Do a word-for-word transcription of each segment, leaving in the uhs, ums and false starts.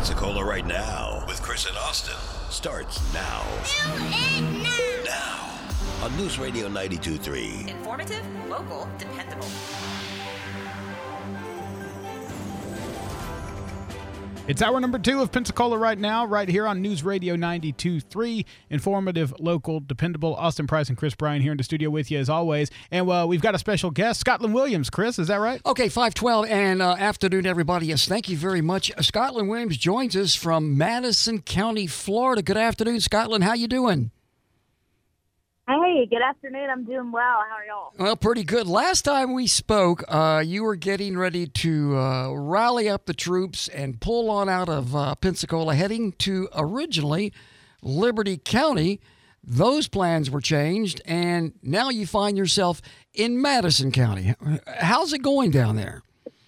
Pensacola right now with Chris and Austin starts now. Now on News Radio ninety-two point three. Informative, local, dependable. It's hour number two of Pensacola right now, right here on News Radio ninety-two point three. Informative, local, dependable. Austin Price and Chris Bryan here in the studio with you as always. And uh, we've got a special guest, Scotland Williams. Chris, is that right? Okay, five twelve and uh, afternoon, everybody. Yes, thank you very much. Uh, Scotland Williams joins us from Madison County, Florida. Good afternoon, Scotland. How you doing? Hey, good afternoon. I'm doing well. How are y'all? Well, pretty good. Last time we spoke, uh, you were getting ready to uh, rally up the troops and pull on out of uh, Pensacola, heading to originally Liberty County. Those plans were changed, and now you find yourself in Madison County. How's it going down there?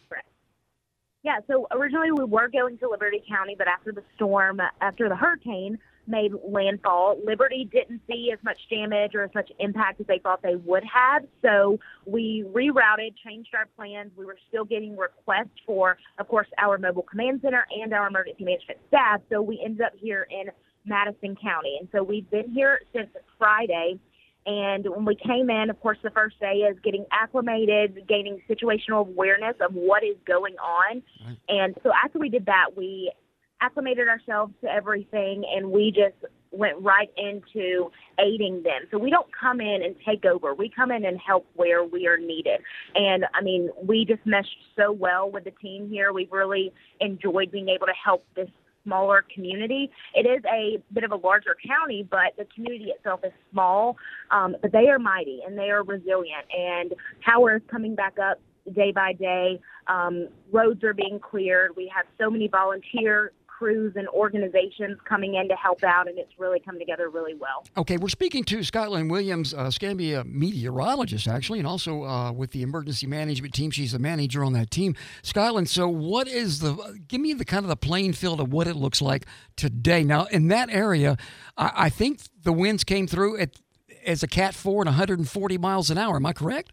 Yeah, so originally we were going to Liberty County, but after the storm, after the hurricane made landfall, Liberty didn't see as much damage or as much impact as they thought they would have. So we rerouted, changed our plans. We were still getting requests for, of course, our mobile command center and our emergency management staff. So we ended up here in Madison County. And so we've been here since Friday. And when we came in, of course, the first day is getting acclimated, gaining situational awareness of what is going on. Right. And so after we did that, we acclimated ourselves to everything, and we just went right into aiding them. So we don't come in and take over. We come in and help where we are needed. And, I mean, we just meshed so well with the team here. We've really enjoyed being able to help this smaller community. It is a bit of a larger county, but the community itself is small, um, but they are mighty and they are resilient. And power is coming back up day by day. Um, roads are being cleared. We have so many volunteer crews and organizations coming in to help out, and it's really come together really well. Okay, we're speaking to Scotland Williams, uh, Scambia meteorologist, actually, and also uh, with the emergency management team. She's the manager on that team. Scotland, so what is the, give me the kind of the playing field of what it looks like today. Now, in that area, I, I think the winds came through at, as a Cat four and one hundred forty miles an hour. Am I correct?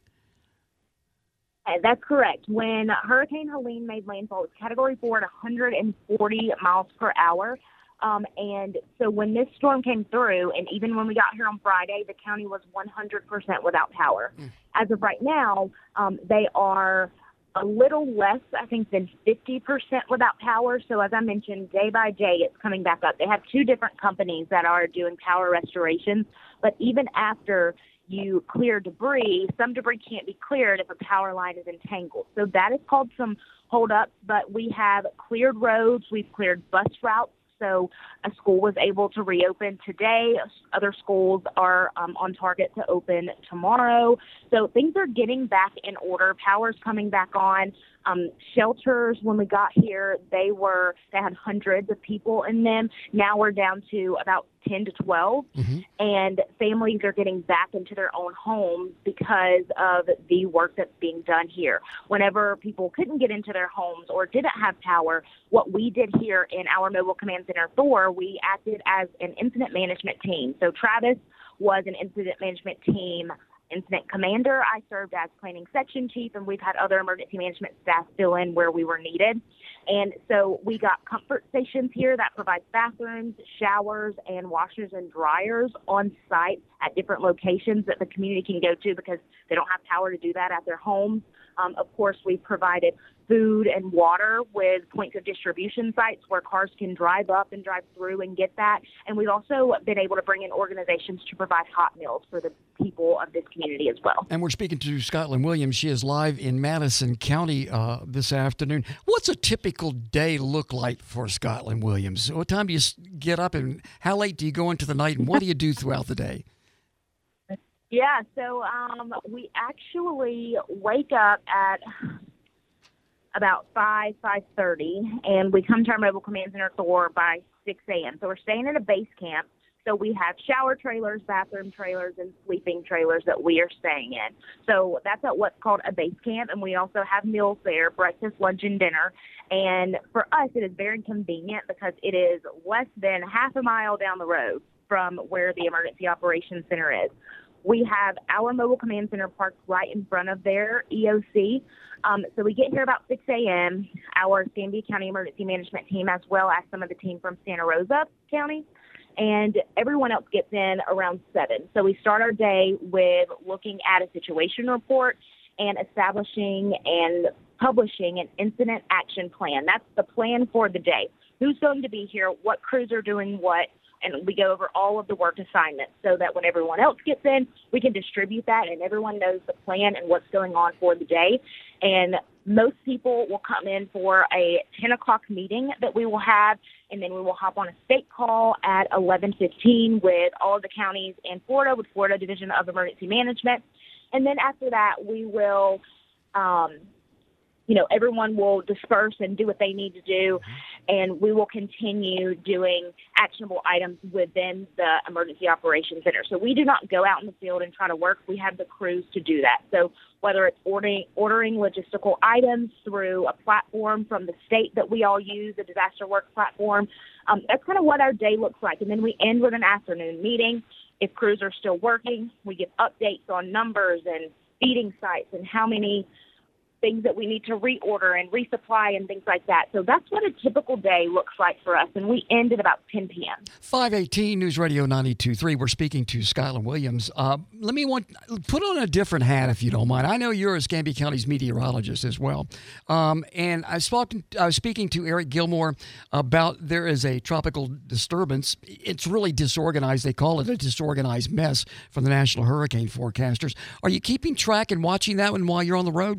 That's correct. When Hurricane Helene made landfall, it was Category four at one hundred forty miles per hour. Um, and so when this storm came through, and even when we got here on Friday, the county was one hundred percent without power. Mm. As of right now, um, they are a little less, I think, than fifty percent without power. So as I mentioned, day by day, it's coming back up. They have two different companies that are doing power restorations, but even after you clear debris, some debris can't be cleared if a power line is entangled. So that is called some holdups, but we have cleared roads. We've cleared bus routes. So a school was able to reopen today. Other schools are um, on target to open tomorrow. So things are getting back in order. Power's coming back on. Um, shelters, when we got here, they were they had hundreds of people in them. Now we're down to about ten to twelve, mm-hmm. and families are getting back into their own homes because of the work that's being done here. Whenever people couldn't get into their homes or didn't have power, what we did here in our Mobile Command Center Thor, we acted as an incident management team. So Travis was an incident management team incident commander. I served as planning section chief, and we've had other emergency management staff fill in where we were needed. And so we got comfort stations here that provides bathrooms, showers, and washers and dryers on site at different locations that the community can go to because they don't have power to do that at their homes. Um, of course, we've provided food and water with points of distribution sites where cars can drive up and drive through and get that. And we've also been able to bring in organizations to provide hot meals for the people of this community as well. And we're speaking to Scotland Williams. She is live in Madison County uh, this afternoon. What's a typical day look like for Scotland Williams? What time do you get up, and how late do you go into the night, and what do you do throughout the day? Yeah, so um, we actually wake up at about five, five thirty, and we come to our Mobile Command Center Thor by six a.m. So we're staying in a base camp. So we have shower trailers, bathroom trailers, and sleeping trailers that we are staying in. So that's at what's called a base camp, and we also have meals there, breakfast, lunch, and dinner. And for us, it is very convenient because it is less than half a mile down the road from where the Emergency Operations Center is. We have our mobile command center parked right in front of their E O C. Um, so we get here about six a.m. Our Escambia County Emergency Management team, as well as some of the team from Santa Rosa County, and everyone else gets in around seven. So we start our day with looking at a situation report and establishing and publishing an incident action plan. That's the plan for the day. Who's going to be here, what crews are doing what, and we go over all of the work assignments so that when everyone else gets in, we can distribute that and everyone knows the plan and what's going on for the day. And most people will come in for a ten o'clock meeting that we will have, and then we will hop on a state call at eleven fifteen with all of the counties in Florida, with Florida Division of Emergency Management. And then after that, we will, um, you know, everyone will disperse and do what they need to do, and we will continue doing actionable items within the Emergency Operations Center. So we do not go out in the field and try to work. We have the crews to do that. So whether it's ordering, ordering logistical items through a platform from the state that we all use, the Disaster Work platform, um, that's kind of what our day looks like. And then we end with an afternoon meeting. If crews are still working, we give updates on numbers and feeding sites and how many things that we need to reorder and resupply and things like that. So that's what a typical day looks like for us, and we end at about ten p.m. five eighteen News Radio ninety-two point three. We're speaking to Skyland Williams. Uh, let me want, put on a different hat, if you don't mind. I know you're Escambia County's meteorologist as well. Um, and I, spoke, I was speaking to Eric Gilmore about there is a tropical disturbance. It's really disorganized. They call it a disorganized mess from the National Hurricane Forecasters. Are you keeping track and watching that one while you're on the road?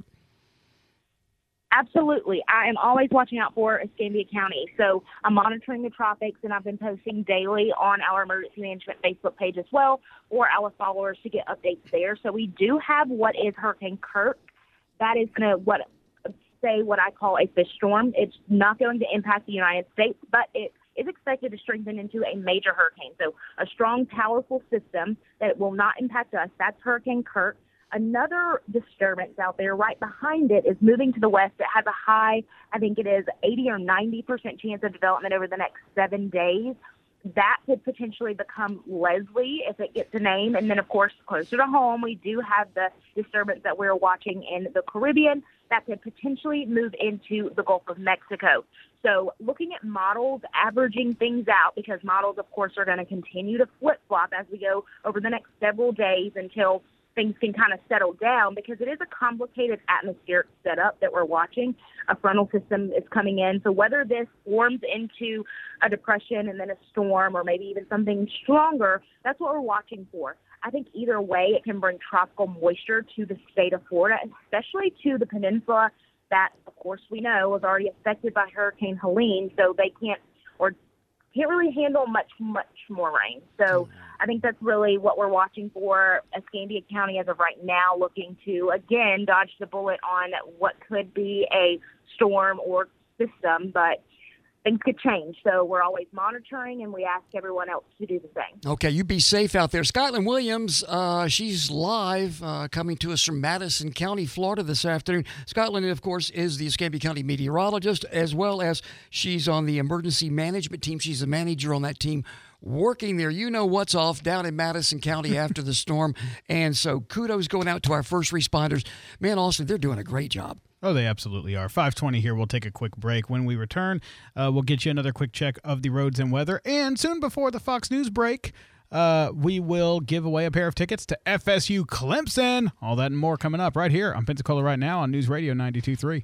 Absolutely. I am always watching out for Escambia County. So I'm monitoring the tropics, and I've been posting daily on our Emergency Management Facebook page as well, or our followers to get updates there. So we do have what is Hurricane Kirk. That is going to what say what I call a fish storm. It's not going to impact the United States, but it is expected to strengthen into a major hurricane. So a strong, powerful system that will not impact us. That's Hurricane Kirk. Another disturbance out there right behind it is moving to the west. It has a high, I think it is eighty or ninety percent chance of development over the next seven days. That could potentially become Leslie if it gets a name. And then, of course, closer to home, we do have the disturbance that we're watching in the Caribbean that could potentially move into the Gulf of Mexico. So looking at models, averaging things out, because models, of course, are going to continue to flip-flop as we go over the next several days until things can kind of settle down, because it is a complicated atmospheric setup that we're watching. A frontal system is coming in. So whether this forms into a depression and then a storm, or maybe even something stronger, that's what we're watching for. I think either way, it can bring tropical moisture to the state of Florida, especially to the peninsula that, of course, we know is already affected by Hurricane Helene. So they can't, or can't really handle much, much more rain. So I think that's really what we're watching for. Escambia County, as of right now, looking to, again, dodge the bullet on what could be a storm or system, but things could change. So we're always monitoring, and we ask everyone else to do the same. Okay, you be safe out there. Skyland Williams, uh, she's live uh, coming to us from Madison County, Florida this afternoon. Skyland, of course, is the Escambia County meteorologist, as well as she's on the emergency management team. She's a manager on that team working there. You know what's off down in Madison County after the storm. And so kudos going out to our first responders. Man, Austin, they're doing a great job. Oh, they absolutely are. five twenty here. We'll take a quick break. When we return, uh, we'll get you another quick check of the roads and weather. And soon before the Fox News break, uh, we will give away a pair of tickets to F S U Clemson. All that and more coming up right here on Pensacola Right Now on News Radio ninety-two point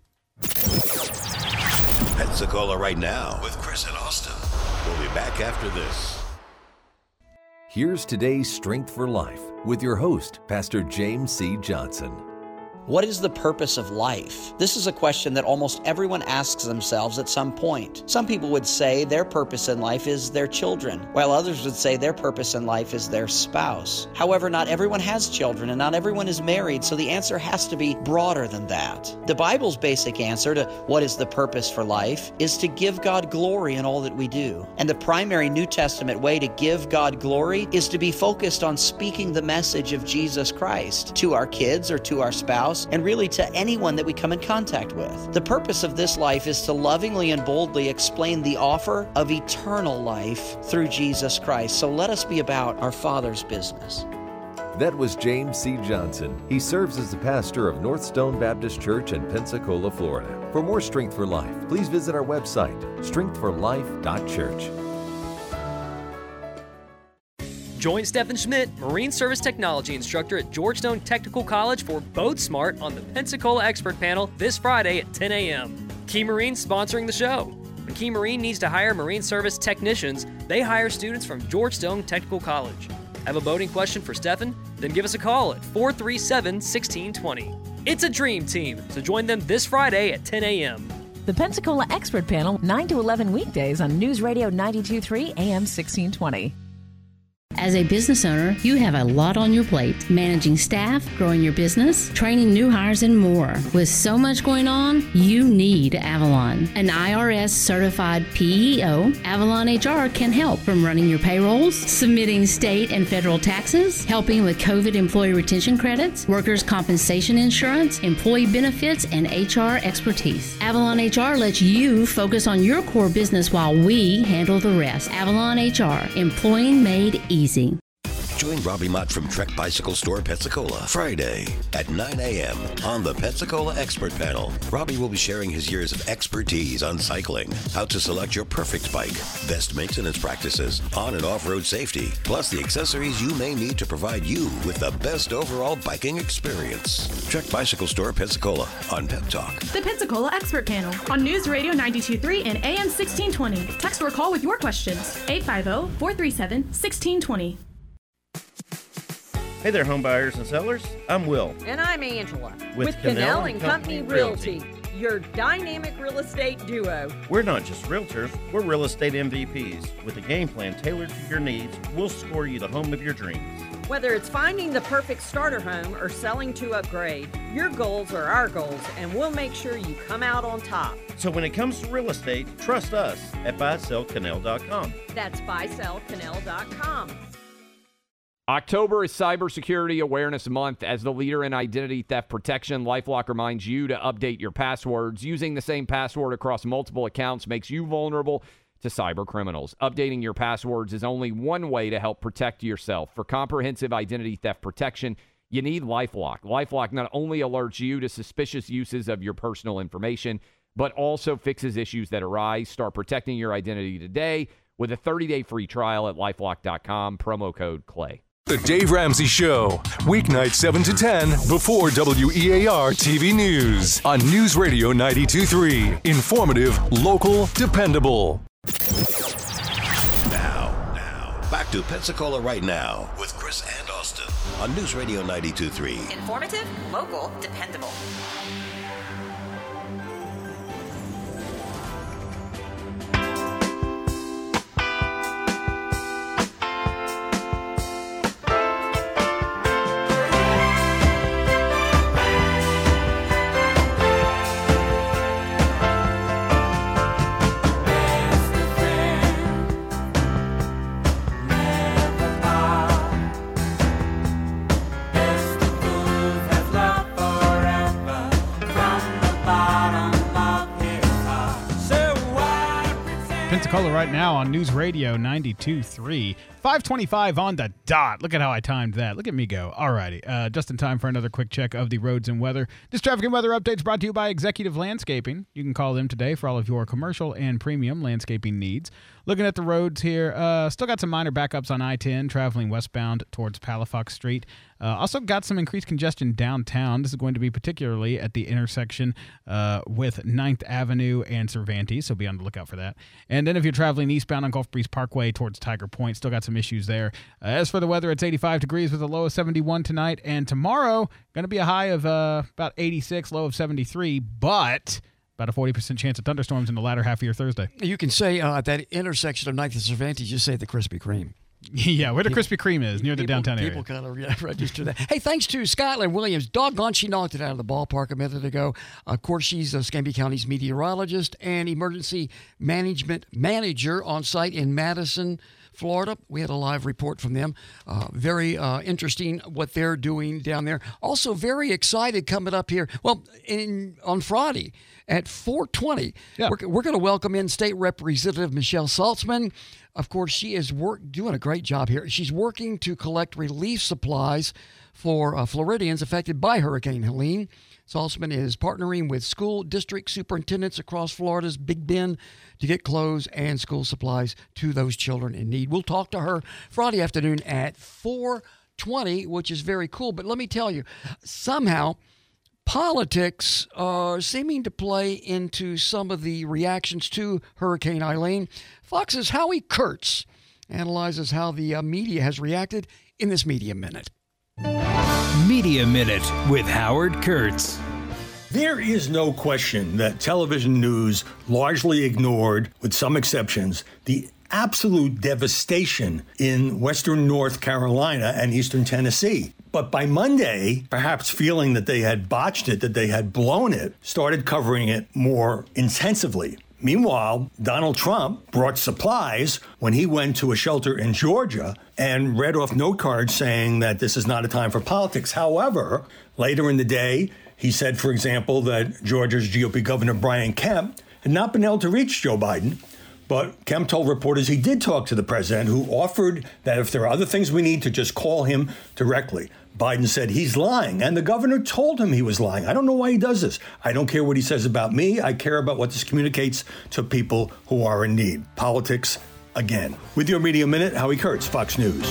three. Pensacola Right Now with Chris and Austin. We'll be back after this. Here's today's Strength for Life with your host, Pastor James C. Johnson. What is the purpose of life? This is a question that almost everyone asks themselves at some point. Some people would say their purpose in life is their children, while others would say their purpose in life is their spouse. However, not everyone has children and not everyone is married, so the answer has to be broader than that. The Bible's basic answer to what is the purpose for life is to give God glory in all that we do. And the primary New Testament way to give God glory is to be focused on speaking the message of Jesus Christ to our kids or to our spouse, and really to anyone that we come in contact with. The purpose of this life is to lovingly and boldly explain the offer of eternal life through Jesus Christ. So let us be about our Father's business. That was James C. Johnson. He serves as the pastor of North Stone Baptist Church in Pensacola, Florida. For more Strength for Life, please visit our website, strength for life dot church. Join Stephen Schmidt, Marine Service Technology Instructor at Georgetown Technical College for Boat Smart on the Pensacola Expert Panel this Friday at ten a.m. Key Marine sponsoring the show. When Key Marine needs to hire Marine Service technicians, they hire students from Georgetown Technical College. Have a boating question for Stephen? Then give us a call at four three seven, one six two zero. It's a dream team, so join them this Friday at ten a.m. The Pensacola Expert Panel, nine to eleven weekdays on News Radio ninety-two point three A M sixteen twenty. As a business owner, you have a lot on your plate. Managing staff, growing your business, training new hires, and more. With so much going on, you need Avalon. An I R S-certified P E O, Avalon H R can help from running your payrolls, submitting state and federal taxes, helping with COVID employee retention credits, workers' compensation insurance, employee benefits, and H R expertise. Avalon H R lets you focus on your core business while we handle the rest. Avalon H R, employing made easy. Easy. Join Robbie Mott from Trek Bicycle Store, Pensacola, Friday at nine a.m. on the Pensacola Expert Panel. Robbie will be sharing his years of expertise on cycling, how to select your perfect bike, best maintenance practices, on and off-road safety, plus the accessories you may need to provide you with the best overall biking experience. Trek Bicycle Store, Pensacola on Pep Talk. The Pensacola Expert Panel on News Radio ninety-two point three and A M sixteen twenty. Text or call with your questions. eight five zero, four three seven, one six two zero. Hey there, home buyers and sellers. I'm Will. And I'm Angela. With, With Cannell Cannell and and Company Company Realty, your dynamic real estate duo. We're not just realtors, we're real estate M V Ps. With a game plan tailored to your needs, we'll score you the home of your dreams. Whether it's finding the perfect starter home or selling to upgrade, your goals are our goals, and we'll make sure you come out on top. So when it comes to real estate, trust us at buy sell cannell dot com. That's buy sell cannell dot com. October is Cybersecurity Awareness Month. As the leader in identity theft protection, LifeLock reminds you to update your passwords. Using the same password across multiple accounts makes you vulnerable to cyber criminals. Updating your passwords is only one way to help protect yourself. For comprehensive identity theft protection, you need LifeLock. LifeLock not only alerts you to suspicious uses of your personal information, but also fixes issues that arise. Start protecting your identity today with a thirty-day free trial at lifelock dot com, promo code CLAY. The Dave Ramsey Show, weeknight seven to ten before W E A R T V News on News Radio ninety-two point three. Informative, local, dependable. Now, now, back to Pensacola Right Now with Chris and Austin on News Radio ninety-two point three. Informative, local, dependable. Pensacola right now on News Radio ninety-two point three. five twenty-five on the dot. Look at how I timed that. Look at me go. All righty. Uh, just in time for another quick check of the roads and weather. This traffic and weather update is brought to you by Executive Landscaping. You can call them today for all of your commercial and premium landscaping needs. Looking at the roads here, uh, still got some minor backups on I ten traveling westbound towards Palafox Street. Uh, also got some increased congestion downtown. This is going to be particularly at the intersection uh, with ninth Avenue and Cervantes, so be on the lookout for that. And then if you're traveling eastbound on Gulf Breeze Parkway towards Tiger Point, still got some issues there. Uh, as for the weather, it's eighty-five degrees with a low of seventy-one tonight, and tomorrow going to be a high of uh, about eighty-six, low of seventy-three, but about a forty percent chance of thunderstorms in the latter half of your Thursday. You can say uh, at that intersection of ninth and Cervantes, just say the Krispy Kreme. Yeah, where the Krispy Kreme is, near the people, downtown area. People kind of yeah, register that. Hey, thanks to Scotland Williams. Doggone, she knocked it out of the ballpark a minute ago. Of course, she's a Escambia County's meteorologist and emergency management manager on site in Madison, Florida. We had a live report from them. Uh, very uh, interesting what they're doing down there. Also very excited coming up here. Well, in on Friday at four twenty, yeah. we're, we're going to welcome in State Representative Michelle Saltzman. Of course, she is work, doing a great job here. She's working to collect relief supplies for uh, Floridians affected by Hurricane Helene. Saltzman is partnering with school district superintendents across Florida's Big Bend to get clothes and school supplies to those children in need. We'll talk to her Friday afternoon at four twenty, which is very cool. But let me tell you, somehow politics are seeming to play into some of the reactions to Hurricane Eileen. Fox's Howie Kurtz analyzes how the uh, media has reacted in this Media Minute. Media Minute with Howard Kurtz. There is no question that television news largely ignored, with some exceptions, the absolute devastation in western North Carolina and eastern Tennessee. But by Monday, perhaps feeling that they had botched it, that they had blown it, started covering it more intensively. Meanwhile, Donald Trump brought supplies when he went to a shelter in Georgia and read off note cards saying that this is not a time for politics. However, later in the day, he said, for example, that Georgia's G O P Governor Brian Kemp had not been able to reach Joe Biden. But Kemp told reporters he did talk to the president, who offered that if there are other things we need to just call him directly. Biden said he's lying, and the governor told him he was lying. I don't know why he does this. I don't care what he says about me. I care about what this communicates to people who are in need. Politics again. With your Media Minute, Howie Kurtz, Fox News.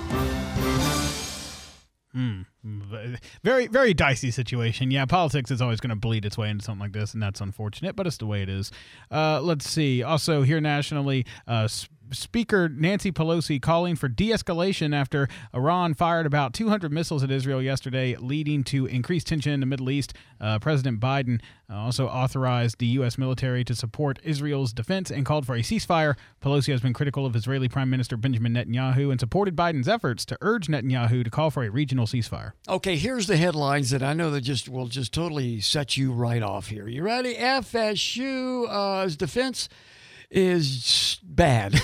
Hmm. Very, very dicey situation. Yeah, politics is always going to bleed its way into something like this, and that's unfortunate, but it's the way it is. Uh, let's see. Also, here nationally, uh, Speaker Nancy Pelosi calling for de-escalation after Iran fired about two hundred missiles at Israel yesterday, leading to increased tension in the Middle East. Uh, President Biden uh, also authorized the U S military to support Israel's defense and called for a ceasefire. Pelosi has been critical of Israeli Prime Minister Benjamin Netanyahu and supported Biden's efforts to urge Netanyahu to call for a regional ceasefire. Okay, here's the headlines that I know that just will just totally set you right off here. You ready? F S U's uh, defense is bad.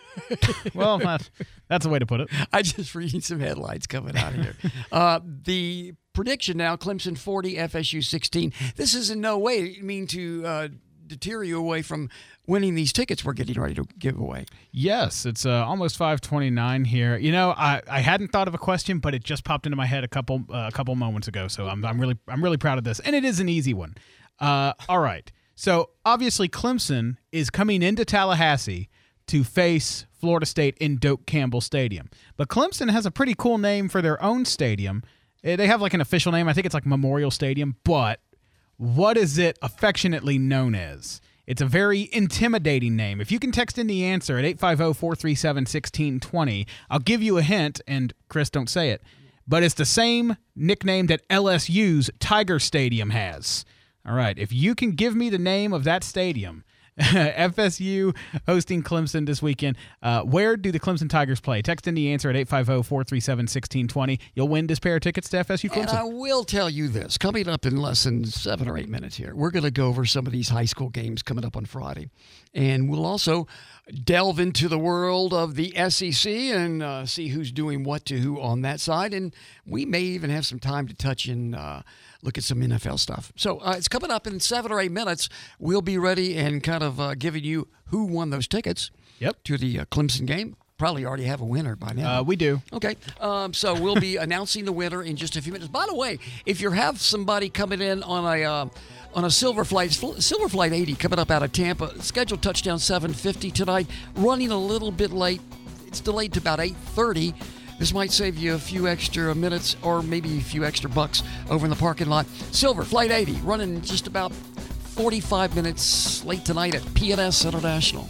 Well, that's, that's a way to put it. I just reading some headlines coming out of here. uh, the prediction now, Clemson forty, F S U sixteen. This is in no way mean to uh, deter you away from winning these tickets we're getting ready to give away. Yes, it's uh, almost five twenty-nine here. You know, I, I hadn't thought of a question, but it just popped into my head a couple uh, a couple moments ago. So I'm I'm really I'm really proud of this, and it is an easy one. Uh, all right. So obviously Clemson is coming into Tallahassee to face Florida State in Doak Campbell Stadium. But Clemson has a pretty cool name for their own stadium. They have like an official name. I think it's like Memorial Stadium. But what is it affectionately known as? It's a very intimidating name. If you can text in the answer at eight five zero, four three seven, one six two zero, I'll give you a hint, and Chris, don't say it. But it's the same nickname that L S U's Tiger Stadium has. All right, if you can give me the name of that stadium, F S U hosting Clemson this weekend. Uh, where do the Clemson Tigers play? Text in the answer at eight five zero, four three seven, one six two zero. You'll win this pair of tickets to F S U Clemson. And I will tell you this. Coming up in less than seven or eight minutes here, we're going to go over some of these high school games coming up on Friday. And we'll also delve into the world of the S E C and uh, see who's doing what to who on that side. And we may even have some time to touch in uh, look at some N F L stuff. So uh, it's coming up in seven or eight minutes. We'll be ready and kind of uh, giving you who won those tickets yep. to the uh, Clemson game. Probably already have a winner by now. Uh, we do. Okay. Um, so we'll be announcing the winner in just a few minutes. By the way, if you have somebody coming in on a uh, on a Silver Flight, Silver Flight eighty coming up out of Tampa, scheduled touchdown seven fifty tonight, running a little bit late. It's delayed to about eight thirty. This might save you a few extra minutes or maybe a few extra bucks over in the parking lot. Silver Flight eighty running just about forty-five minutes late tonight at P N S International.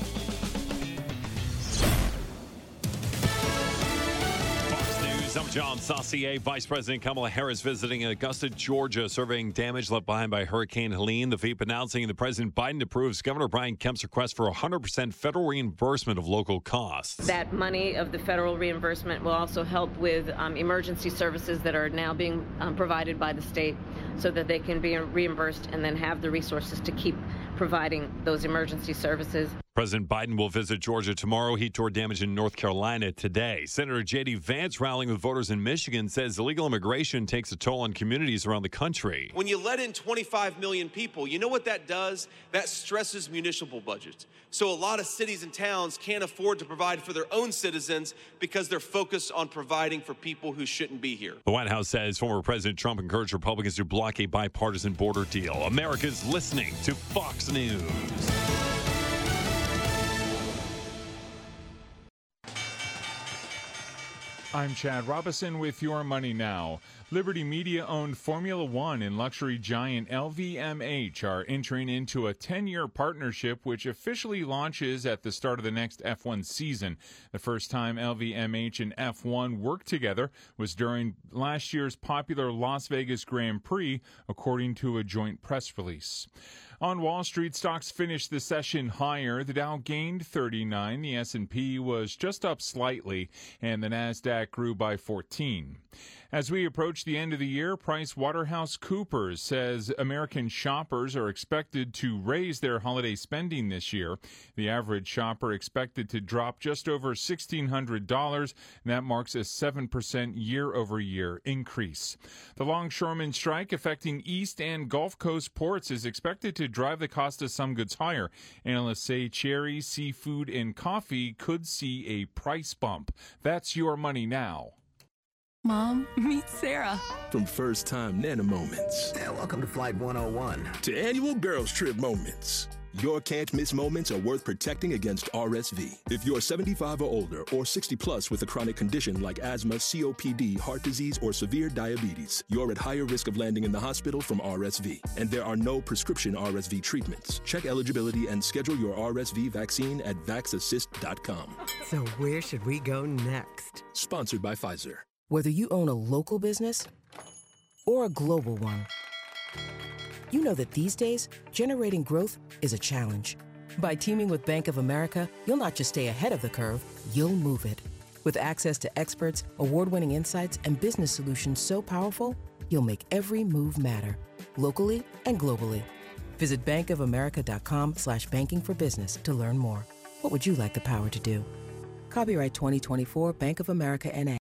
I'm John Saucier. Vice President Kamala Harris visiting Augusta, Georgia, surveying damage left behind by Hurricane Helene. The V P announcing that President Biden approves Governor Brian Kemp's request for one hundred percent federal reimbursement of local costs. That money of the federal reimbursement will also help with um, emergency services that are now being um, provided by the state so that they can be reimbursed and then have the resources to keep providing those emergency services. President Biden will visit Georgia tomorrow. He toured damage in North Carolina today. Senator J D. Vance, rallying with voters in Michigan, says illegal immigration takes a toll on communities around the country. When you let in twenty-five million people, you know what that does? That stresses municipal budgets. So a lot of cities and towns can't afford to provide for their own citizens because they're focused on providing for people who shouldn't be here. The White House says former President Trump encouraged Republicans to block a bipartisan border deal. America's listening to Fox News. I'm Chad Robinson with Your Money Now. Liberty Media-owned Formula One and luxury giant L V M H are entering into a ten-year partnership which officially launches at the start of the next F one season. The first time L V M H and F one worked together was during last year's popular Las Vegas Grand Prix, according to a joint press release. On Wall Street, stocks finished the session higher. The Dow gained thirty-nine, the S and P was just up slightly, and the Nasdaq grew by fourteen. As we approach the end of the year, PricewaterhouseCoopers says American shoppers are expected to raise their holiday spending this year. The average shopper expected to drop just over sixteen hundred dollars, and that marks a seven percent year-over-year increase. The longshoreman strike affecting East and Gulf Coast ports is expected to drive the cost of some goods higher. Analysts say cherry, seafood, and coffee could see a price bump. That's Your Money Now. Mom, meet Sarah. From first time Nana moments. Yeah, welcome to Flight one oh one. To annual girls trip moments. Your can't miss moments are worth protecting against R S V. If you're seventy-five or older or sixty plus with a chronic condition like asthma, C O P D, heart disease, or severe diabetes, you're at higher risk of landing in the hospital from R S V. And there are no prescription R S V treatments. Check eligibility and schedule your R S V vaccine at vax assist dot com. So where should we go next? Sponsored by Pfizer. Whether you own a local business or a global one, you know that these days, generating growth is a challenge. By teaming with Bank of America, you'll not just stay ahead of the curve, you'll move it. With access to experts, award-winning insights, and business solutions so powerful, you'll make every move matter, locally and globally. Visit bankofamerica.com slash banking for business to learn more. What would you like the power to do? Copyright twenty twenty-four Bank of America N A.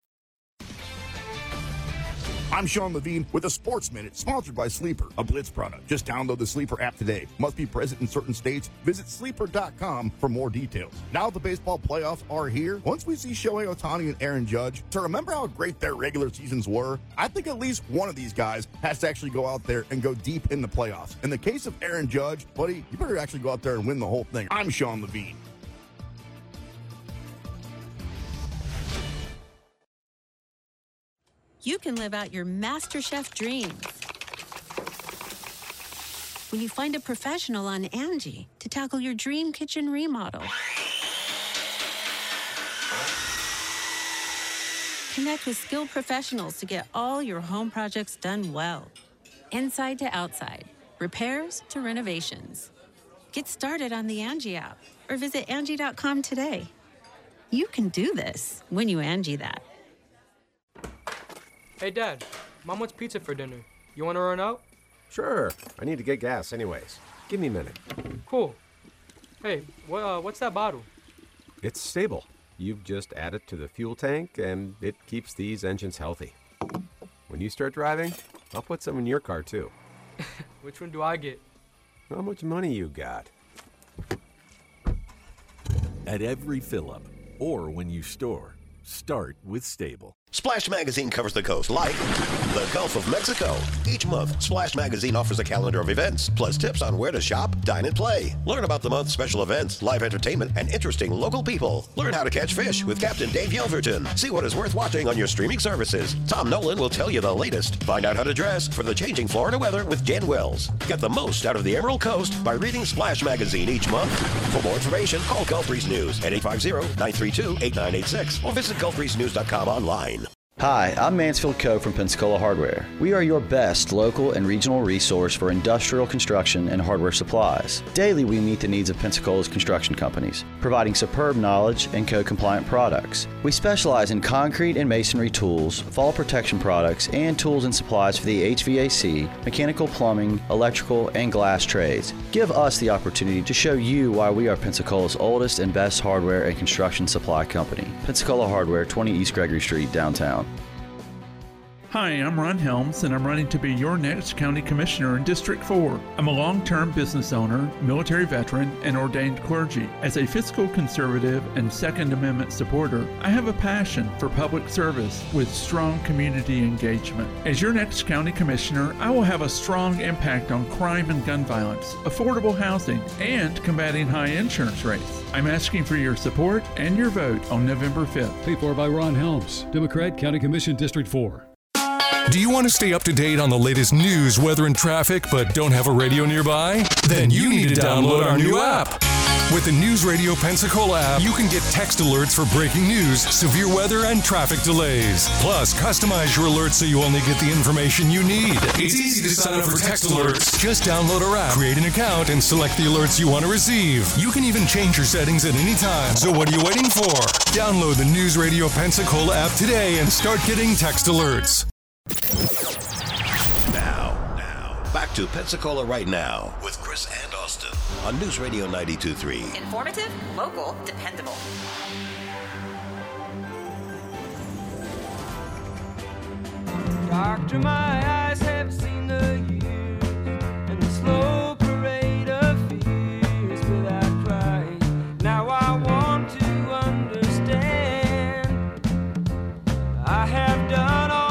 I'm Sean Levine with a Sports Minute, sponsored by Sleeper, a Blitz product. Just download the Sleeper app today. Must be present in certain states. Visit sleeper dot com for more details. Now the baseball playoffs are here. Once we see Shohei Ohtani and Aaron Judge, to remember how great their regular seasons were, I think at least one of these guys has to actually go out there and go deep in the playoffs. In the case of Aaron Judge, buddy, you better actually go out there and win the whole thing. I'm Sean Levine. You can live out your MasterChef dreams when you find a professional on Angie to tackle your dream kitchen remodel. Connect with skilled professionals to get all your home projects done well. Inside to outside, repairs to renovations. Get started on the Angie app or visit Angie dot com today. You can do this when you Angie that. Hey, Dad, Mom wants pizza for dinner. You want to run out? Sure. I need to get gas anyways. Give me a minute. Cool. Hey, what, uh, what's that bottle? It's stable. You just add it to the fuel tank, and it keeps these engines healthy. When you start driving, I'll put some in your car, too. Which one do I get? How much money you got? At every fill-up, or when you store, start with Stable. Splash Magazine covers the coast like the Gulf of Mexico. Each month, Splash Magazine offers a calendar of events, plus tips on where to shop, dine, and play. Learn about the month's special events, live entertainment, and interesting local people. Learn how to catch fish with Captain Dave Yelverton. See what is worth watching on your streaming services. Tom Nolan will tell you the latest. Find out how to dress for the changing Florida weather with Jen Wells. Get the most out of the Emerald Coast by reading Splash Magazine each month. For more information, call Gulf Breeze News at eight five zero, nine three two, eight nine eight six or visit gulf breeze news dot com online. Hi, I'm Mansfield Coe from Pensacola Hardware. We are your best local and regional resource for industrial construction and hardware supplies. Daily, we meet the needs of Pensacola's construction companies, providing superb knowledge and code-compliant products. We specialize in concrete and masonry tools, fall protection products, and tools and supplies for the H V A C, mechanical, plumbing, electrical, and glass trades. Give us the opportunity to show you why we are Pensacola's oldest and best hardware and construction supply company. Pensacola Hardware, twenty East Gregory Street, downtown. Hi, I'm Ron Helms, and I'm running to be your next county commissioner in District four. I'm a long-term business owner, military veteran, and ordained clergy. As a fiscal conservative and Second Amendment supporter, I have a passion for public service with strong community engagement. As your next county commissioner, I will have a strong impact on crime and gun violence, affordable housing, and combating high insurance rates. I'm asking for your support and your vote on November fifth. Paid for by Ron Helms, Democrat, County Commission, District four. Do you want to stay up to date on the latest news, weather, and traffic, but don't have a radio nearby? Then you need to download our new app. With the News Radio Pensacola app, you can get text alerts for breaking news, severe weather, and traffic delays. Plus, customize your alerts so you only get the information you need. It's easy to sign up for text alerts. Just download our app, create an account, and select the alerts you want to receive. You can even change your settings at any time. So what are you waiting for? Download the News Radio Pensacola app today and start getting text alerts. Now, now, back to Pensacola Right Now with Chris and Austin on News Radio ninety-two point three. Informative, local, dependable. Doctor, my eyes have seen the years and the slow parade of fears without crying. Now I want to understand. I have done all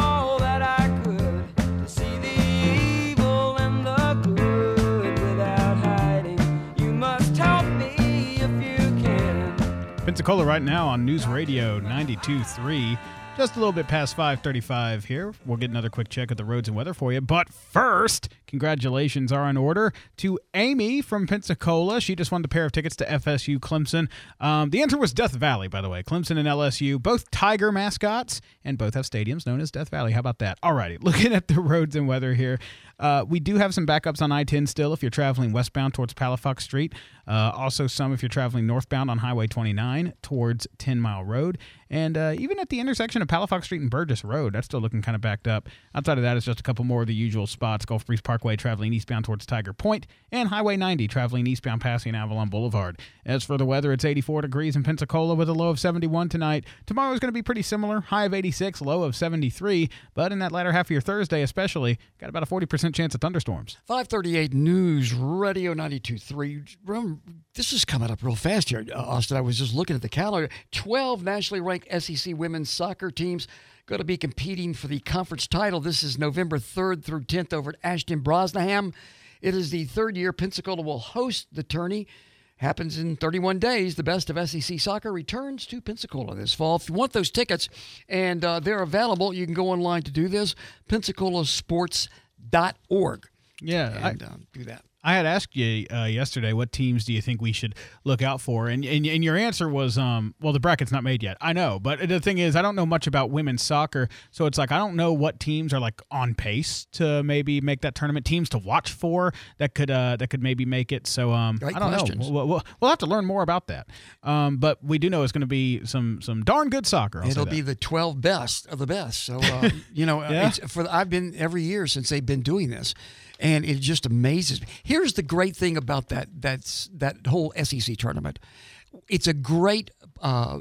Pensacola Right Now on News Radio ninety-two point three. Just a little bit past five thirty-five here. We'll get another quick check at the roads and weather for you. But first, congratulations are in order to Amy from Pensacola. She just won a pair of tickets to F S U Clemson. Um, the answer was Death Valley, by the way. Clemson and L S U, both Tiger mascots, and both have stadiums known as Death Valley. How about that? All righty, looking at the roads and weather here. Uh, we do have some backups on I ten still if you're traveling westbound towards Palafox Street. Uh, also some if you're traveling northbound on Highway twenty-nine towards ten Mile Road. And uh, even at the intersection of Palafox Street and Burgess Road, that's still looking kind of backed up. Outside of that, it's just a couple more of the usual spots. Gulf Breeze Parkway traveling eastbound towards Tiger Point, and Highway ninety traveling eastbound passing Avalon Boulevard. As for the weather, it's eighty-four degrees in Pensacola with a low of seventy-one tonight. Tomorrow is going to be pretty similar, high of eighty-six, low of seventy-three. But in that latter half of your Thursday especially, got about a forty percent chance of thunderstorms. five thirty-eight News Radio ninety-two point three. This is coming up real fast here, Austin. I was just looking at the calendar. twelve nationally ranked S E C women's soccer teams going to be competing for the conference title. This is November third through tenth over at Ashton Brosnaham. It is the third year Pensacola will host the tourney. Happens in thirty-one days. The best of S E C soccer returns to Pensacola this fall. If you want those tickets, and uh, they're available, you can go online to do this, pensacola sports dot org. Yeah, and I, uh, do that. I had asked you uh, yesterday, what teams do you think we should look out for? And and, and your answer was, um, well, the bracket's not made yet. I know, but the thing is, I don't know much about women's soccer, so it's like I don't know what teams are like on pace to maybe make that tournament. Teams to watch for that could uh, that could maybe make it. So um, Great I don't questions. know. We'll, we'll, we'll have to learn more about that. Um, but we do know it's going to be some some darn good soccer. I'll It'll say be that. the twelve best of the best. So uh, you know, Yeah. it's for I've been every year since they've been doing this. And it just amazes me. Here's the great thing about that that's that whole S E C tournament. It's a great uh,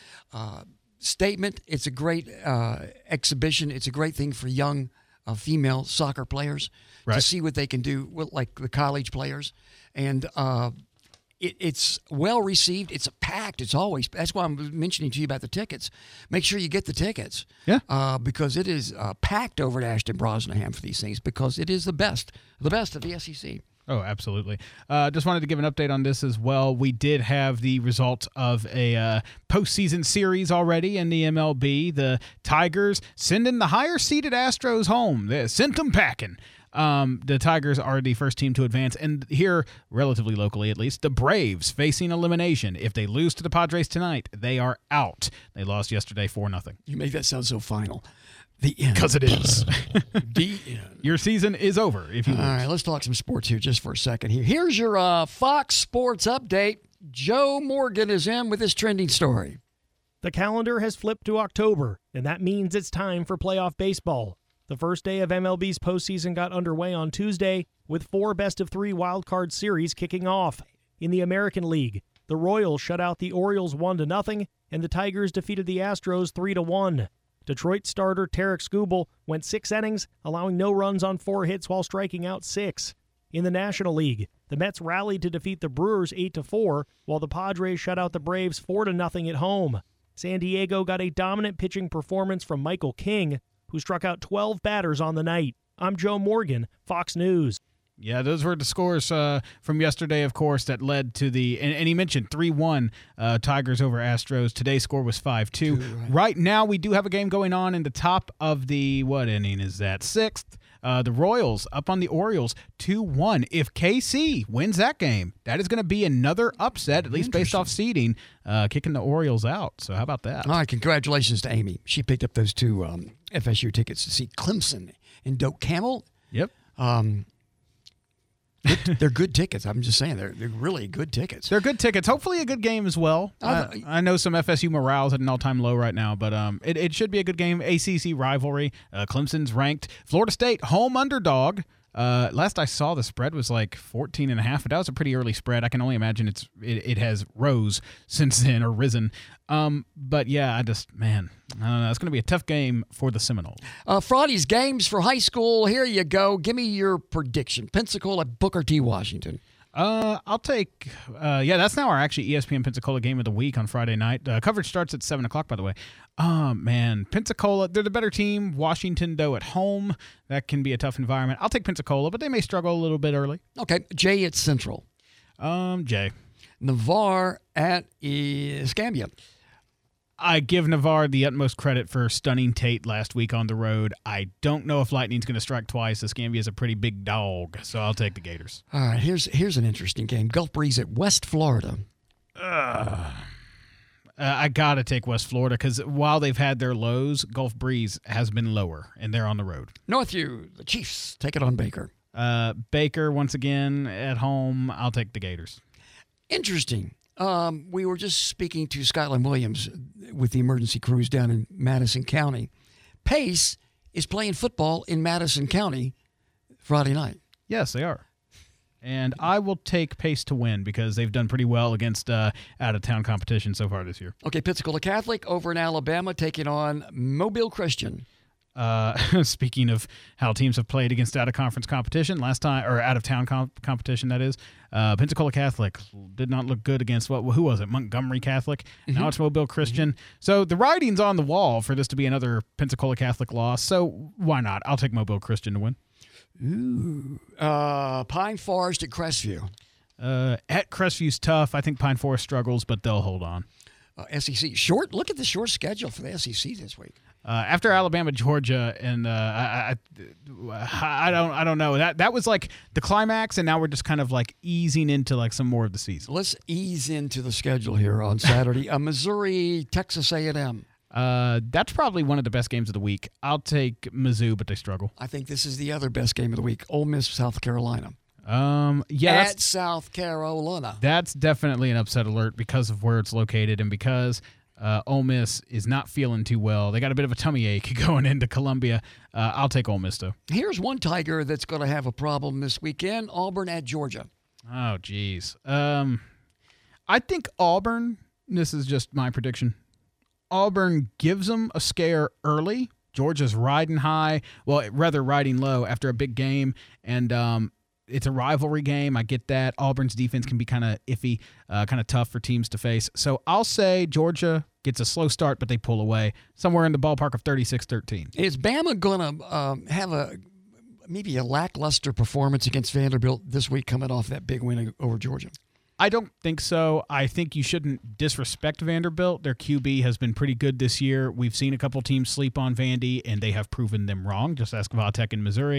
uh, statement. It's a great uh, exhibition. It's a great thing for young uh, female soccer players Right. to see what they can do with, like the college players. And uh, it, it's well received. It's packed. It's always. That's why I'm mentioning to you about the tickets. Make sure you get the tickets. Yeah. Uh, because it is uh, packed over at Ashton Brosnaham for these things because it is the best, the best of the S E C. Oh, absolutely. Uh, just wanted to give an update on this as well. We did have the results of a uh, postseason series already in the M L B. The Tigers sending the higher-seeded Astros home. They sent them packing. Um, the Tigers are the first team to advance, and here, relatively locally at least, the Braves facing elimination. If they lose to the Padres tonight, they are out. They lost yesterday four nothing. You make that sound so final. The end. Because it is. The end. Your season is over if you All lose. right, let's talk some sports here just for a second. Here, Here's your uh, Fox Sports update. Joe Morgan is in with his trending story. The calendar has flipped to October, and that means it's time for playoff baseball. The first day of M L B's postseason got underway on Tuesday, with four best-of-three wildcard series kicking off. In the American League, the Royals shut out the Orioles one to nothing, and the Tigers defeated the Astros three to one. Detroit starter Tarek Skubal went six innings, allowing no runs on four hits while striking out six. In the National League, the Mets rallied to defeat the Brewers eight to four, while the Padres shut out the Braves four to nothing at home. San Diego got a dominant pitching performance from Michael King, who struck out twelve batters on the night. I'm Joe Morgan, Fox News. Yeah, those were the scores uh, from yesterday, of course, that led to the – and he mentioned three one uh, Tigers over Astros. Today's score was five two. Right. right now, we do have a game going on in the top of the – what inning is that? Sixth. Uh, the Royals up on the Orioles two one. If K C wins that game, that is going to be another upset, at least based off seeding, uh, kicking the Orioles out. So how about that? All right, congratulations to Amy. She picked up those two um, F S U tickets to see Clemson and Doak Camel. Yep. Um, good, they're good tickets. I'm just saying, they're, they're really good tickets. They're good tickets. Hopefully a good game as well. Uh, I, I know some F S U morale's at an all-time low right now, but um, it, it should be a good game. A C C rivalry. Uh, Clemson's ranked. Florida State, home underdog. Uh, last I saw, the spread was like fourteen and a half, but that was a pretty early spread. I can only imagine it's it, it has rose since then or risen. Um, but yeah, I just, man, I don't know. It's going to be a tough game for the Seminoles. Uh, Friday's games for high school. Here you go. Give me your prediction. Pensacola, Booker T. Washington. Uh, I'll take, uh, yeah, that's now our actually E S P N Pensacola game of the week on Friday night. Uh, coverage starts at seven o'clock, by the way. Oh, man, Pensacola, they're the better team. Washington, though, at home, that can be a tough environment. I'll take Pensacola, but they may struggle a little bit early. Okay, Jay at Central. Um, Jay. Navarre at Escambia. I give Navarre the utmost credit for stunning Tate last week on the road. I don't know if Lightning's going to strike twice. Escambia is a pretty big dog, so I'll take the Gators. All right, here's here's an interesting game. Gulf Breeze at West Florida. Uh, uh, I got to take West Florida because while they've had their lows, Gulf Breeze has been lower, and they're on the road. Northview, the Chiefs, take it on Baker. Uh, Baker, once again, at home. I'll take the Gators. Interesting. Um, we were just speaking to Scotland Williams with the emergency crews down in Madison County. Pace is playing football in Madison County Friday night. Yes, they are. And I will take Pace to win because they've done pretty well against uh, out-of-town competition so far this year. Okay, Pensacola Catholic over in Alabama taking on Mobile Christian. Uh, speaking of how teams have played against out-of-conference competition, last time, or out-of-town comp- competition, that is, uh, Pensacola Catholic did not look good against, what? who was it, Montgomery Catholic? Mm-hmm. Now it's Mobile Christian. Mm-hmm. So the writing's on the wall for this to be another Pensacola Catholic loss, so why not? I'll take Mobile Christian to win. Ooh. Uh, Pine Forest at Crestview. Uh, at Crestview's tough. I think Pine Forest struggles, but they'll hold on. Uh, S E C. Short. Look at the short schedule for the S E C this week. Uh, after Alabama, Georgia, and uh, I, I, I don't, I don't know. That that was like the climax, and now we're just kind of like easing into like some more of the season. Let's ease into the schedule here on Saturday. uh, Missouri, Texas A and M. Uh, that's probably one of the best games of the week. I'll take Mizzou, but they struggle. I think this is the other best game of the week. Ole Miss, South Carolina. Um, yeah, at that's, South Carolina. That's definitely an upset alert because of where it's located and because. Uh, Ole Miss is not feeling too well. They got a bit of a tummy ache going into Columbia. Uh, I'll take Ole Miss, though. Here's one Tiger that's going to have a problem this weekend. Auburn at Georgia. Oh, geez. Um, I think Auburn, this is just my prediction, Auburn gives them a scare early. Georgia's riding high, well, rather riding low after a big game, and um, it's a rivalry game. I get that. Auburn's defense can be kind of iffy, uh, kind of tough for teams to face. So I'll say Georgia gets a slow start, but they pull away somewhere in the ballpark of thirty-six thirteen. Is Bama going to um, have a maybe a lackluster performance against Vanderbilt this week coming off that big win over Georgia? I don't think so. I think you shouldn't disrespect Vanderbilt. Their Q B has been pretty good this year. We've seen a couple teams sleep on Vandy, and they have proven them wrong. Just ask Vatek in Missouri.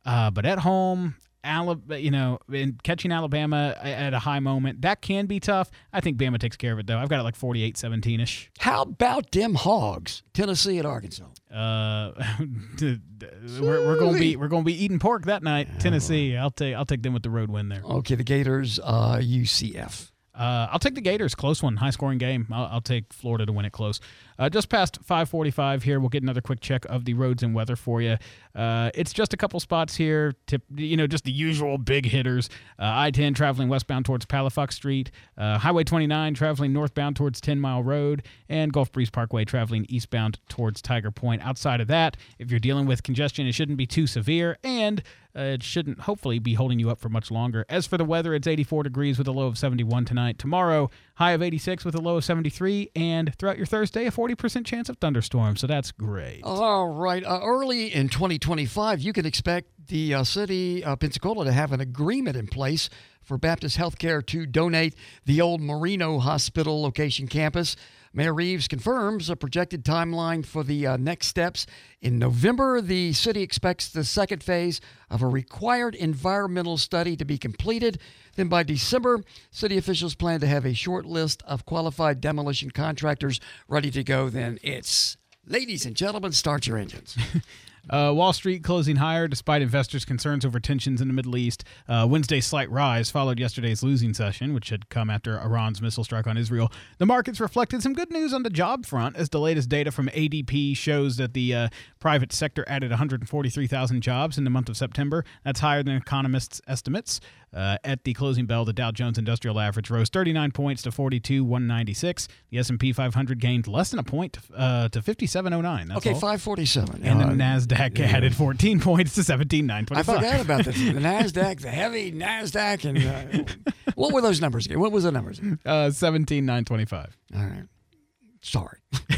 Uh, but at home, Alabama, you know, in catching Alabama at a high moment, that can be tough. I think Bama takes care of it, though. I've got it like forty-eight seventeen-ish. How about them Hogs, Tennessee at Arkansas? Uh, we're, we're gonna be we're gonna be eating pork that night. Yeah, Tennessee, I'll take I'll take them with the road win there. Okay, the Gators, uh, U C F. Uh, I'll take the Gators. Close one. High-scoring game. I'll, I'll take Florida to win it close. Uh, just past five forty-five here, we'll get another quick check of the roads and weather for you. Uh, it's just a couple spots here, to, you know, just the usual big hitters. Uh, I ten traveling westbound towards Palafox Street. Uh, Highway twenty-nine traveling northbound towards ten Mile Road. And Gulf Breeze Parkway traveling eastbound towards Tiger Point. Outside of that, if you're dealing with congestion, it shouldn't be too severe. And Uh, it shouldn't, hopefully, be holding you up for much longer. As for the weather, it's eighty-four degrees with a low of seventy-one tonight. Tomorrow, high of eighty-six with a low of seventy-three. And throughout your Thursday, a forty percent chance of thunderstorms. So that's great. All right. Uh, early in twenty twenty-five, you can expect the uh, city of Pensacola to have an agreement in place for Baptist Healthcare to donate the old Marino Hospital location campus. Mayor Reeves confirms a projected timeline for the uh, next steps. In November, the city expects the second phase of a required environmental study to be completed. Then by December, city officials plan to have a short list of qualified demolition contractors ready to go. Then it's, ladies and gentlemen, start your engines. Uh, Wall Street closing higher despite investors' concerns over tensions in the Middle East. Uh, Wednesday's slight rise followed yesterday's losing session, which had come after Iran's missile strike on Israel. The markets reflected some good news on the job front, as the latest data from A D P shows that the uh, private sector added one hundred forty-three thousand jobs in the month of September. That's higher than economists' estimates. Uh, at the closing bell, the Dow Jones Industrial Average rose thirty-nine points to forty-two thousand one hundred ninety-six. The S and P five hundred gained less than a point uh, to fifty-seven oh nine. That's okay, all. five forty-seven. And uh, the NASDAQ yeah. added fourteen points to seventeen thousand nine hundred twenty-five. I forgot about this. The NASDAQ, the heavy NASDAQ. and uh, What were those numbers again? What was the numbers? Uh, seventeen thousand nine hundred twenty-five. All right. Sorry.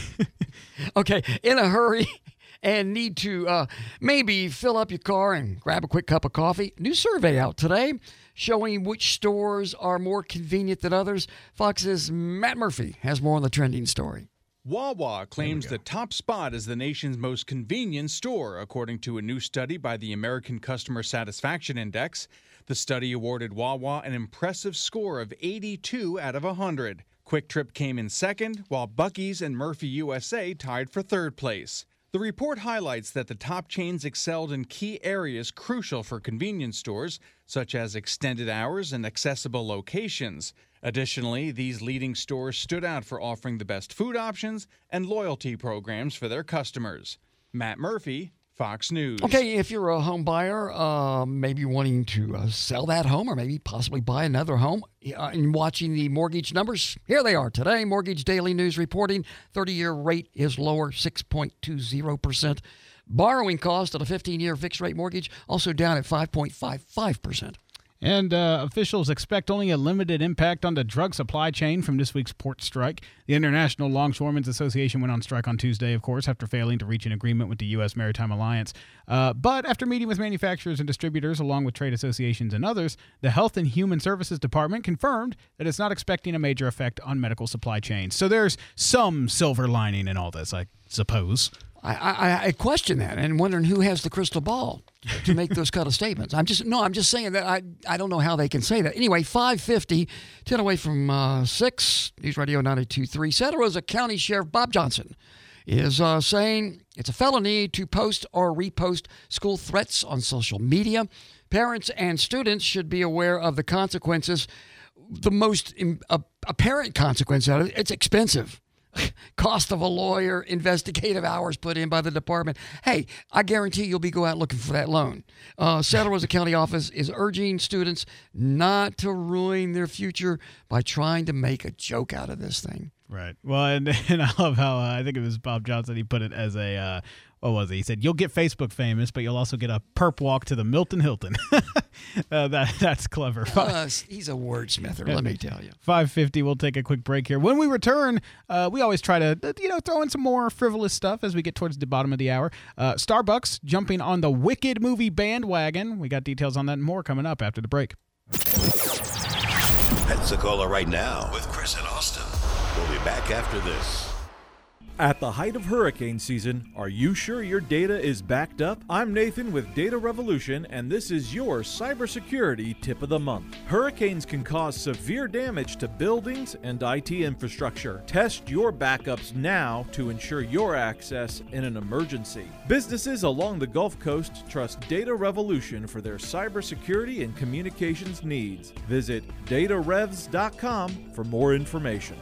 Okay, in a hurry and need to uh, maybe fill up your car and grab a quick cup of coffee. New survey out today showing which stores are more convenient than others. Fox's Matt Murphy has more on the trending story. Wawa claims the top spot as the nation's most convenient store, according to a new study by the American Customer Satisfaction Index. The study awarded Wawa an impressive score of eighty-two out of one hundred. Quick Trip came in second, while Buc-ee's and Murphy U S A tied for third place. The report highlights that the top chains excelled in key areas crucial for convenience stores, such as extended hours and accessible locations. Additionally, these leading stores stood out for offering the best food options and loyalty programs for their customers. Matt Murphy, Fox News. Okay, if you're a home buyer, uh, maybe wanting to uh, sell that home or maybe possibly buy another home, uh, and watching the mortgage numbers, here they are today. Mortgage Daily News reporting thirty-year rate is lower, six point two zero percent. Borrowing cost on a fifteen-year fixed-rate mortgage also down at five point five five percent. And uh, officials expect only a limited impact on the drug supply chain from this week's port strike. The International Longshoremen's Association went on strike on Tuesday, of course, after failing to reach an agreement with the U S Maritime Alliance. Uh, but after meeting with manufacturers and distributors, along with trade associations and others, the Health and Human Services Department confirmed that it's not expecting a major effect on medical supply chains. So there's some silver lining in all this, I suppose. I, I, I question that and wondering who has the crystal ball to make those kind of statements. I'm just no, I'm just saying that I, I don't know how they can say that. Anyway, five fifty, ten away from uh, six. News Radio ninety-two point three. Santa Rosa County Sheriff Bob Johnson is uh, saying it's a felony to post or repost school threats on social media. Parents and students should be aware of the consequences. The most uh, apparent consequence out of it, it's expensive. Cost of a lawyer, investigative hours put in by the department. Hey, I guarantee you'll be go out looking for that loan. Uh, Santa Rosa County office is urging students not to ruin their future by trying to make a joke out of this thing. Right. Well, and, and I love how uh, I think it was Bob Johnson. He put it as a, uh, what was it? He said, you'll get Facebook famous, but you'll also get a perp walk to the Milton Hilton. uh, that That's clever. Uh, he's a wordsmither, let me tell you. five fifty, we'll take a quick break here. When we return, uh, we always try to, you know, throw in some more frivolous stuff as we get towards the bottom of the hour. Uh, Starbucks jumping on the Wicked movie bandwagon. We got details on that and more coming up after the break. Pensacola right now with Chris and Austin. We'll be back after this. At the height of hurricane season, are you sure your data is backed up? I'm Nathan with Data Revolution, and this is your cybersecurity tip of the month. Hurricanes can cause severe damage to buildings and I T infrastructure. Test your backups now to ensure your access in an emergency. Businesses along the Gulf Coast trust Data Revolution for their cybersecurity and communications needs. Visit data revs dot com for more information.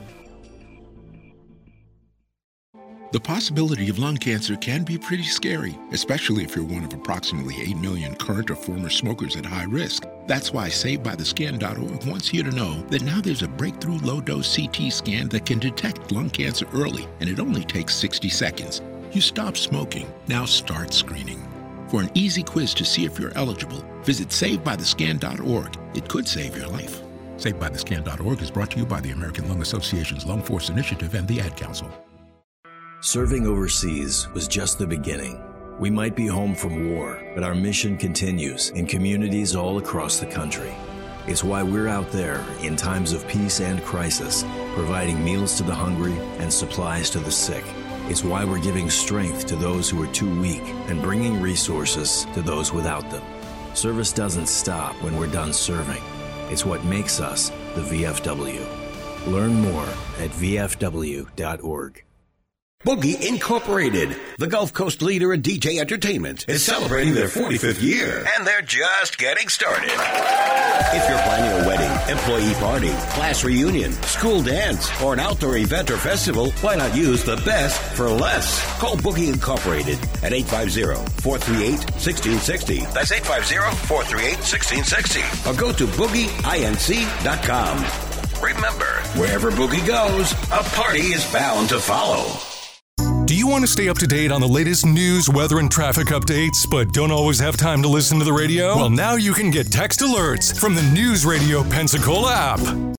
The possibility of lung cancer can be pretty scary, especially if you're one of approximately eight million current or former smokers at high risk. That's why Saved By The Scan dot org wants you to know that now there's a breakthrough low-dose C T scan that can detect lung cancer early, and it only takes sixty seconds. You stop smoking, now start screening. For an easy quiz to see if you're eligible, visit Saved By The Scan dot org. It could save your life. Saved By The Scan dot org is brought to you by the American Lung Association's Lung Force Initiative and the Ad Council. Serving overseas was just the beginning. We might be home from war, but our mission continues in communities all across the country. It's why we're out there in times of peace and crisis, providing meals to the hungry and supplies to the sick. It's why we're giving strength to those who are too weak and bringing resources to those without them. Service doesn't stop when we're done serving. It's what makes us the V F W. Learn more at V F W dot org. Boogie Incorporated, the Gulf Coast leader in D J entertainment, is celebrating their forty-fifth year, and they're just getting started. If you're planning a wedding, employee party, class reunion, school dance, or an outdoor event or festival, why not use the best for less? Call Boogie Incorporated at eight five zero, four three eight, one six six zero. That's eight five zero, four three eight, one six six zero. Or go to boogie inc dot com. Remember, wherever Boogie goes, a party is bound to follow. Do you want to stay up to date on the latest news, weather, and traffic updates, but don't always have time to listen to the radio? Well, now you can get text alerts from the News Radio Pensacola app.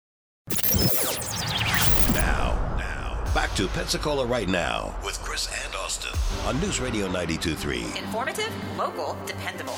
Now, now, back to Pensacola Right Now with Chris and Austin on News Radio ninety-two point three. Informative, local, dependable.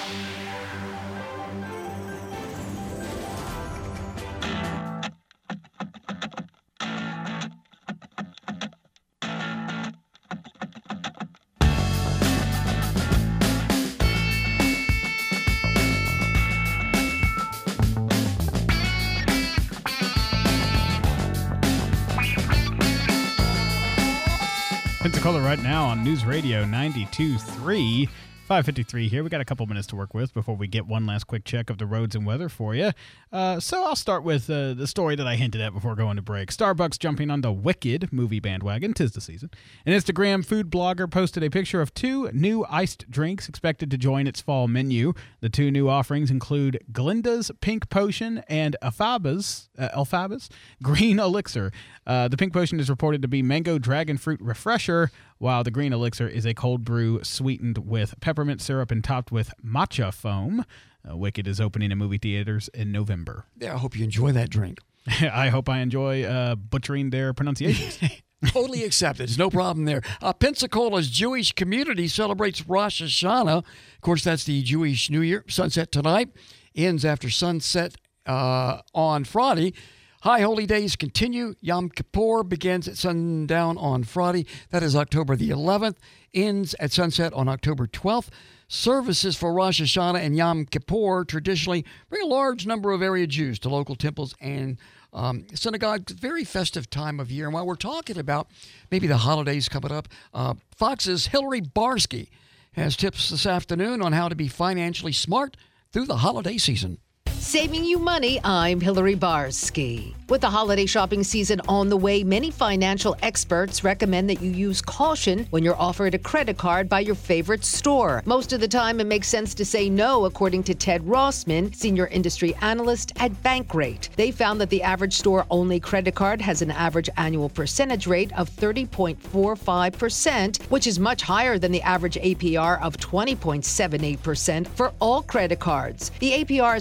Pensacola Right Now on News Radio ninety-two point three. five fifty-three here. We got a couple minutes to work with before we get one last quick check of the roads and weather for you. Uh, so I'll start with uh, the story that I hinted at before going to break. Starbucks jumping on the Wicked movie bandwagon. 'Tis the season. An Instagram food blogger posted a picture of two new iced drinks expected to join its fall menu. The two new offerings include Glinda's Pink Potion and Alphaba's, uh, Alphaba's Green Elixir. Uh, the Pink Potion is reported to be Mango Dragon Fruit Refresher, while the Green Elixir is a cold brew sweetened with peppermint syrup and topped with matcha foam. Uh, Wicked is opening in movie theaters in November. Yeah, I hope you enjoy that drink. I hope I enjoy uh, butchering their pronunciations. Totally accepted. There's no problem there. Uh, Pensacola's Jewish community celebrates Rosh Hashanah. Of course, that's the Jewish New Year. Sunset tonight. Ends after sunset uh, on Friday. High Holy Days continue. Yom Kippur begins at sundown on Friday. That is October the eleventh. Ends at sunset on October twelfth. Services for Rosh Hashanah and Yom Kippur traditionally bring a large number of area Jews to local temples and um, synagogues. Very festive time of year. And while we're talking about maybe the holidays coming up, uh, Fox's Hillary Barsky has tips this afternoon on how to be financially smart through the holiday season. Saving you money, I'm Hillary Barsky. With the holiday shopping season on the way, many financial experts recommend that you use caution when you're offered a credit card by your favorite store. Most of the time, it makes sense to say no, according to Ted Rossman, senior industry analyst at Bankrate. They found that the average store-only credit card has an average annual percentage rate of thirty point four five percent, which is much higher than the average A P R of twenty point seven eight percent for all credit cards. The A P R is how much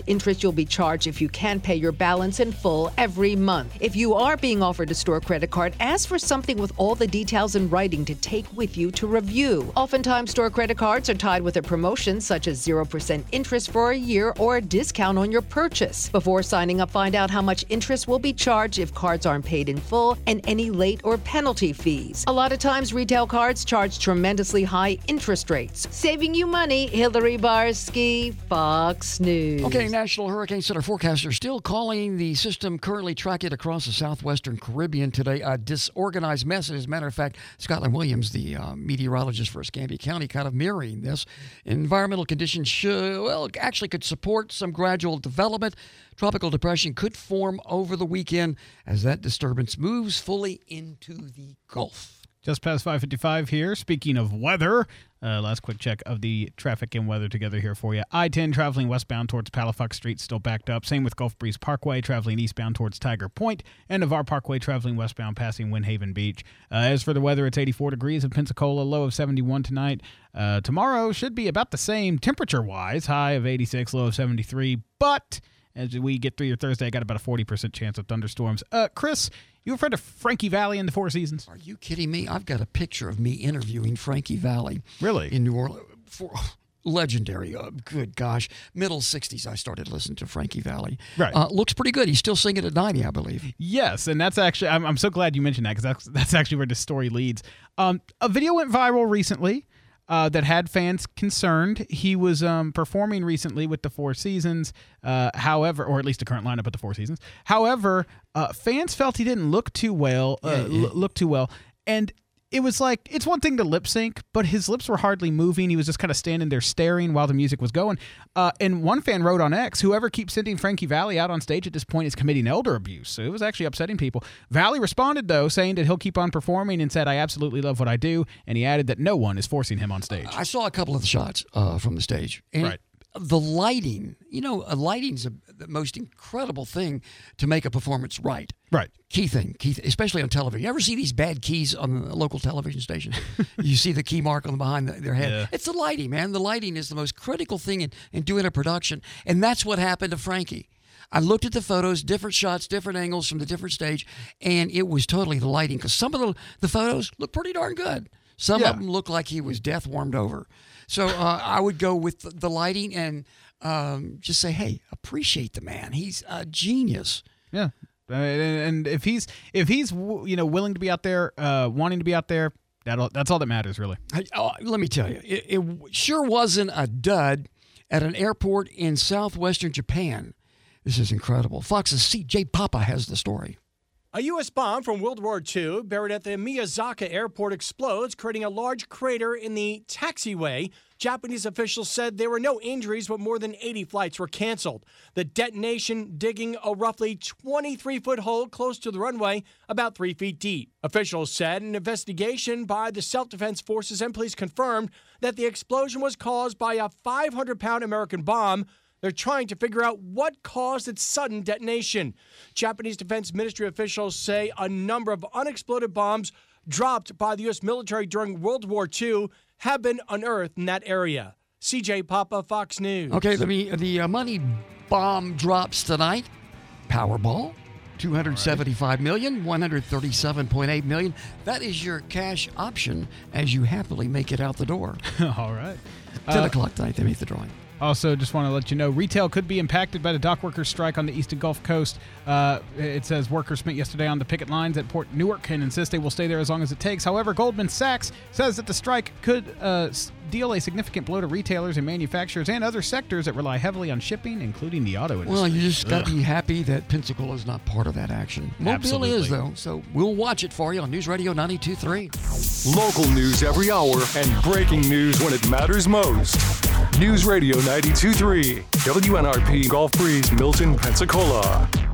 interest you'll be charged if you can't pay your balance in full every month. If you are being offered a store credit card, ask for something with all the details in writing to take with you to review. Oftentimes, store credit cards are tied with a promotion such as zero percent interest for a year or a discount on your purchase. Before signing up, find out how much interest will be charged if cards aren't paid in full and any late or penalty fees. A lot of times, retail cards charge tremendously high interest rates. Saving you money, Hillary Barsky, Fox News. Okay, National Hurricane Center forecaster still calling the system currently tracking across the southwestern Caribbean today a disorganized mess. As a matter of fact, Scotland Williams, the uh, meteorologist for Escambia County, kind of mirroring this. Environmental conditions should, well, actually could support some gradual development. Tropical depression could form over the weekend as that disturbance moves fully into the Gulf. Just past five fifty-five here. Speaking of weather, uh, last quick check of the traffic and weather together here for you. I ten traveling westbound towards Palafox Street still backed up. Same with Gulf Breeze Parkway traveling eastbound towards Tiger Point. And Navarre Parkway traveling westbound passing Windhaven Beach. Uh, as for the weather, it's eighty-four degrees in Pensacola, low of seventy-one tonight. Uh, tomorrow should be about the same temperature-wise, high of eighty-six, low of seventy-three. But as we get through your Thursday, I got about a forty percent chance of thunderstorms. Uh, Chris, you a friend of Frankie Valli in the Four Seasons? Are you kidding me? I've got a picture of me interviewing Frankie Valli. Really? In New Orleans. For, legendary. Uh, good gosh. Middle sixties, I started listening to Frankie Valli. Right. Uh, looks pretty good. He's still singing at ninety, I believe. Yes, and that's actually, I'm, I'm so glad you mentioned that because that's, that's actually where this story leads. Um, a video went viral recently Uh, that had fans concerned. He was um, performing recently with the Four Seasons, uh, however, or at least the current lineup at the Four Seasons. However, uh, fans felt he didn't look too well, uh, yeah, yeah. L- look too well, and it was like, it's one thing to lip sync, but his lips were hardly moving. He was just kind of standing there staring while the music was going. Uh, and one fan wrote on X, whoever keeps sending Frankie Valli out on stage at this point is committing elder abuse. So it was actually upsetting people. Valli responded, though, saying that he'll keep on performing and said, I absolutely love what I do. And he added that no one is forcing him on stage. I saw a couple of the shots uh, from the stage. And right. The lighting, you know, uh, lighting's a, the most incredible thing to make a performance right. Right. Key thing, key th- especially on television. You ever see these bad keys on the local television station? You see the key mark on the behind the, their head. Yeah. It's the lighting, man. The lighting is the most critical thing in, in doing a production. And that's what happened to Frankie. I looked at the photos, different shots, different angles from the different stage, and it was totally the lighting. Because some of the, the photos look pretty darn good. Some yeah. of them look like he was death warmed over. So uh, I would go with the, the lighting and um, just say, hey, appreciate the man. He's a genius. Yeah. Uh, and if he's if he's you know willing to be out there, uh, wanting to be out there, that that's all that matters, really. I, oh, let me tell you, it, it sure wasn't a dud at an airport in southwestern Japan. This is incredible. Fox's C J Papa has the story. A U S bomb from World War Two buried at the Miyazaki airport explodes, creating a large crater in the taxiway. Japanese officials said there were no injuries, but more than eighty flights were canceled. The detonation digging a roughly twenty-three foot hole close to the runway, about three feet deep. Officials said an investigation by the self-defense forces and police confirmed that the explosion was caused by a five hundred pound American bomb. They're trying to figure out what caused its sudden detonation. Japanese Defense Ministry officials say a number of unexploded bombs dropped by the U S military during World War Two have been unearthed in that area. C J Papa, Fox News. Okay, the, the uh, money bomb drops tonight. Powerball, two hundred seventy-five million dollars, one hundred thirty-seven point eight million dollars. That is your cash option as you happily make it out the door. All right. ten uh, o'clock tonight, they make the drawing. Also, just want to let you know, retail could be impacted by the dock workers' strike on the Eastern Gulf Coast. Uh, it says workers spent yesterday on the picket lines at Port Newark and insist they will stay there as long as it takes. However, Goldman Sachs says that the strike could uh, deal a significant blow to retailers and manufacturers and other sectors that rely heavily on shipping, including the auto industry. Well, you just got to be happy that Pensacola is not part of that action. Mobile Absolutely. is, though, so we'll watch it for you on News Radio ninety-two point three. Local news every hour and breaking news when it matters most. News Radio ninety-two point three, W N R P, Gulf Breeze, Milton, Pensacola.